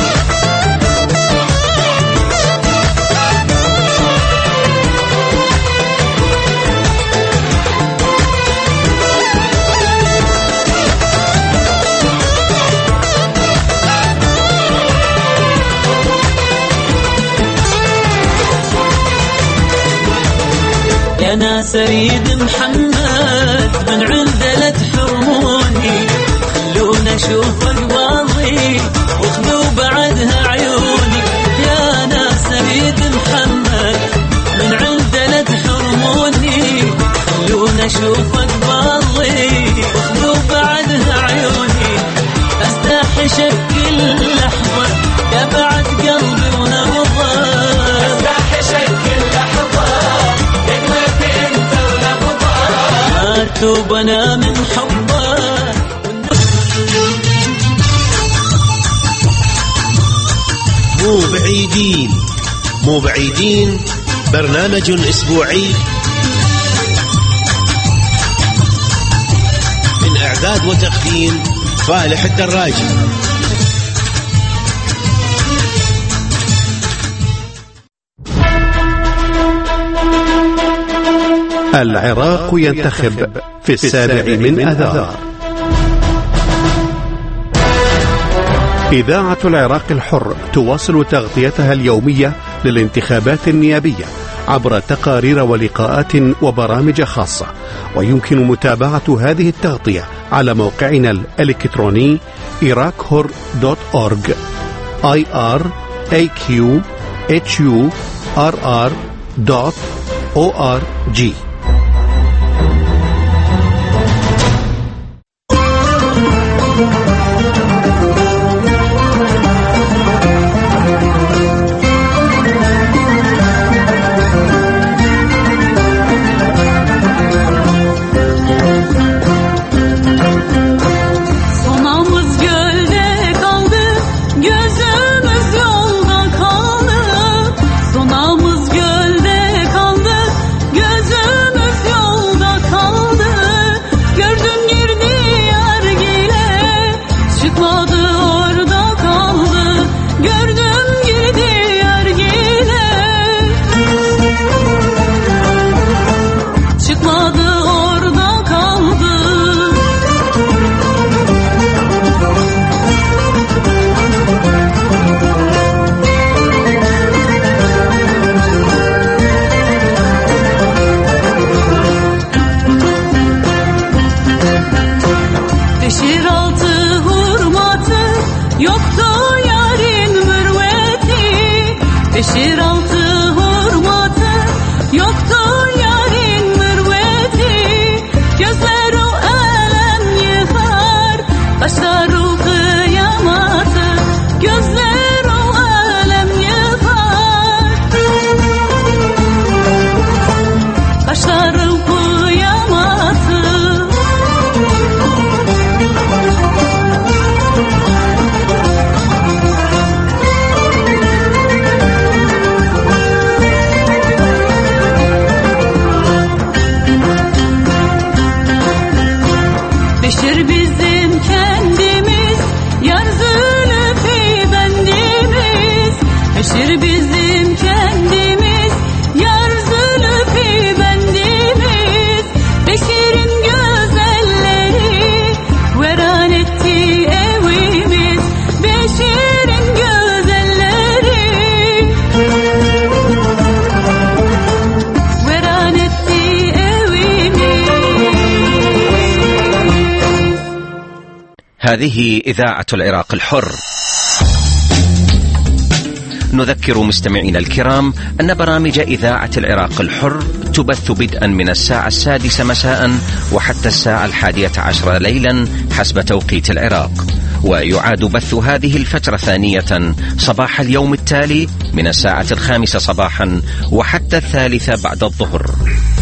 يا ناس أريد محمد من عنده لا تحرموني، خلونا أشوف أقواضي وخذوا بعدها عيوني. يا ناس أريد محمد من عنده لا تحرموني، خلونا أشوف أقواضي وخذوا بعدها عيوني. أستحشك كل لحظة يا بعد قلبي ونبضة، أستحشك كل لحظة أتوب أنا من حبك. مو بعيدين برنامج أسبوعي من إعداد وتقديم فالح الدراجي. العراق ينتخب في 7 من آذار. إذاعة العراق الحر تواصل تغطيتها اليومية للانتخابات النيابية عبر تقارير ولقاءات وبرامج خاصة، ويمكن متابعة هذه التغطية على موقعنا الإلكتروني iraqhur.org iraqhurr.org. Gözüm Beşir bizim kendimiz, yar zülfü bendimiz. Beşir bizim kendimiz, yar zülfü bendimiz. Beşir'in güzelleri veran etti evimiz. Beşir'in güzelleri veran etti evimiz. هذه إذاعة العراق الحر. نذكر مستمعينا الكرام أن برامج إذاعة العراق الحر تبث بدءا من الساعة 6 مساء وحتى الساعة 11 ليلا حسب توقيت العراق، ويعاد بث هذه الفترة ثانية صباح اليوم التالي من الساعة 5 صباحا وحتى 3 بعد الظهر.